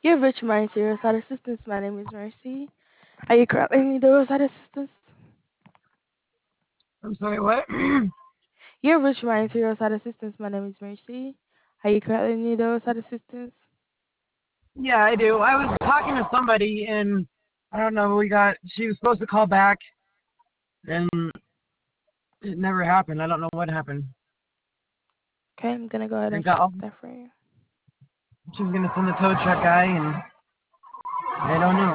You've reached my interior side assistance. My name is Mercy. Are you currently need the roadside assistance? I'm sorry, what? You've reached my interior side assistance. My name is Mercy. Are you currently need the roadside assistance? Yeah, I do. I was talking to somebody and I don't know, she was supposed to call back and it never happened. I don't know what happened. Okay, I'm gonna go ahead I and got fix all, that for you. she was gonna send the tow truck guy and I don't know.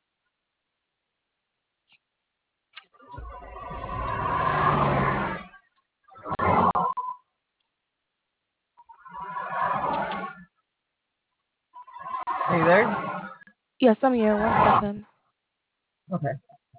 Are you there? Yes, I'm here. 1 second. Okay.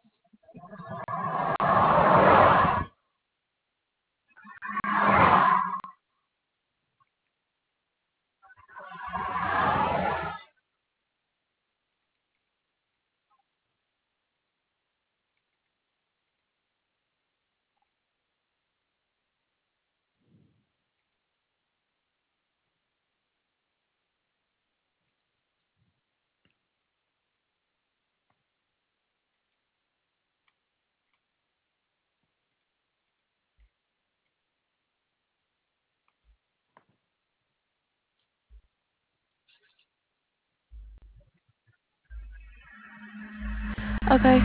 Okay.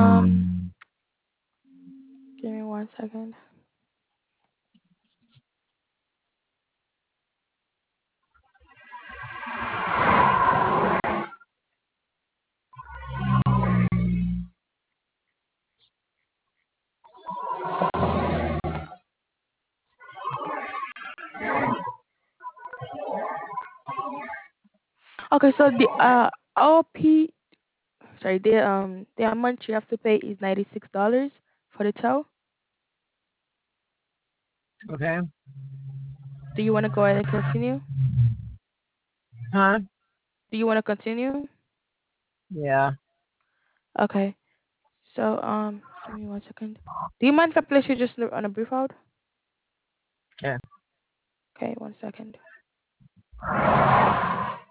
Give me 1 second. Okay, so the OP, sorry, the amount you have to pay is $96 for the tow. Okay. Do you want to go ahead and continue? Huh? Do you want to continue? Yeah. Okay. So give me 1 second. Do you mind if I place you just on a brief hold? Okay. Okay, 1 second.